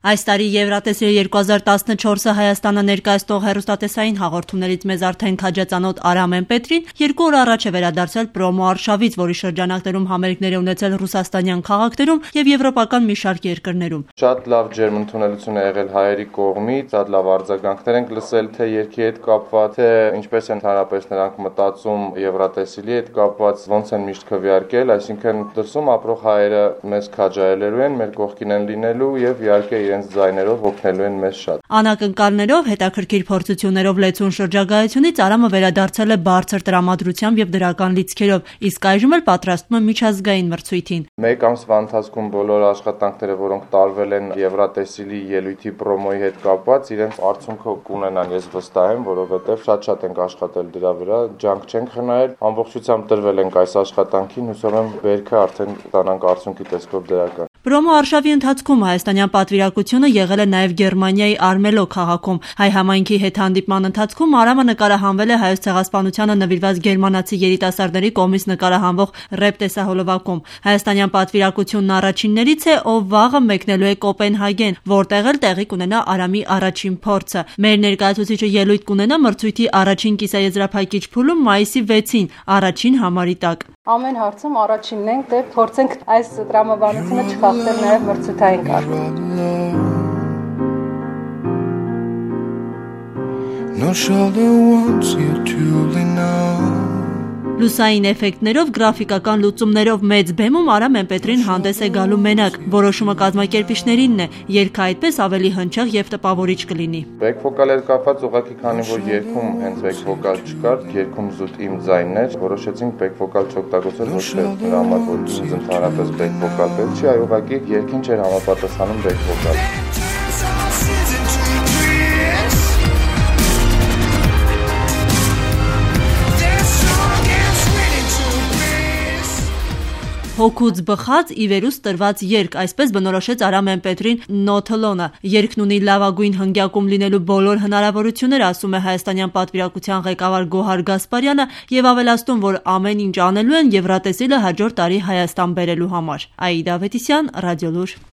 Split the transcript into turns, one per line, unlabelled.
Այս տարի Եվրատեսիլ 2014-ը Հայաստանը ներկայացնող հեռուստատեսային հաղորդումներից մեզ արդեն քաջածանոթ Արամեն Պետրին 2 օր առաջ է վերադարձել պրոմո արշավից, որի շրջանակներում համերգներ է ունեցել ռուսաստանյան քաղաքներում եւ եվրոպական մի շարք երկրներում։
Շատ լավ ջերմընդունելություն է եղել հայերի կողմից, շատ լավ արձագանքներ ենք լսել թե երկի հետ կապված, թե ինչպես են հարաբերս նրանք մտածում Եվրատեսիլի հետ կապված, ոնց են միշտ քվեարկել, այսինքն դրսում ապրող հայերը մեզ քաջայելելու են, մեր կողքին են լինելու եւ իհարկե իրենց ձայներով օգնելու են մեզ շատ։
Անակնկալներով, հետաքրքիր փորձություններով լեցուն շրջագայությունից Արամը վերադարձել է բարձր տրամադրությամբ եւ դրական լիցքերով, իսկ այժմ էլ պատրաստվում է միջազգային մրցույթին։
Մեկ ամսվա ընթացքում բոլոր աշխատանքները, որոնք տարվել են Եվրատեսիլի ելույթի պրոմոյի հետ կապված, իրենց արդյունքը կունենան, ես վստահ եմ, որովհետեւ շատ ենք աշխատել դրա վրա, ջանք չենք խնայել, ամբողջությամբ տրվել ենք այս աշխատանքին, հուսով եմ բերքը արդեն ստանանք արդյունքի տեսքով դրական։
Պրոմո արշավի ընթացքում հայաստանյան պատվիրակությունը եղել է նաև Գերմանիայի Արմելո քաղաքում։ Հայ համայնքի հետ հանդիպման ընթացքում Արամը նկարահանվել է Հայոց ցեղասպանությանը նվիրված գերմանացի երիտասարդների կողմից նկարահանվող ռեպ տեսահոլովակում։ Հայաստանյան պատվիրակությունն առաջիններից է, ով վաղը մեկնելու է Կոպենհագեն, որտեղ էլ տեղի կունենա Արամի առաջին փորձը։ Մեր ներկայացուցիչը ելույթ կունենա մրցույթի առաջին կիսաեզրափակիչ փուլում մայիսի 6-ին, առաջին համարի տակ։
Ամեն հարցում առաջինն ենք, դե փորձենք այս տրամաբանությունը չխախտել նաև մրցութային կարգում։
Լուսային էֆեկտներով, գրաֆիկական լուծումներով մեծ բեմում Արամեն Պետրին հանդես է գալու մենակ։ Որոշումը կազմակերպիչներինն է, երգը այդպես ավելի հնչեղ եւ տպավորիչ կլինի։
Բեք վոկալեր կապված ուղղակի քանի որ երգում հենց բեք վոկալ չկար, երգում զուտ իմ ձայնն էր, որոշեցինք բեք վոկալ չօգտագործել, ոչ թե նրա համար որ ինձ ընդհանրապես բեք վոկալ պետք չի, այլ ուղղակի երգին չէր համապատասխանում բեք վոկալ։
Հոգուց բխած ի վերուս տրված երգ, այսպես բնորոշեց Արամեն Պետրին Նոթլոնը։ Երգն ունի լավագույն հնգյակում լինելու բոլոր հնարավորություններ, ասում է հայաստանյան պատվիրակության ղեկավար Գոհար Գասպարյանը եւ ավելացնում, որ ամեն ինչ անելու են Եվրատեսիլը հաջորդ տարի Հայաստան բերելու համար։ Աիդա Ավետիսյան, Ռադիոլուր։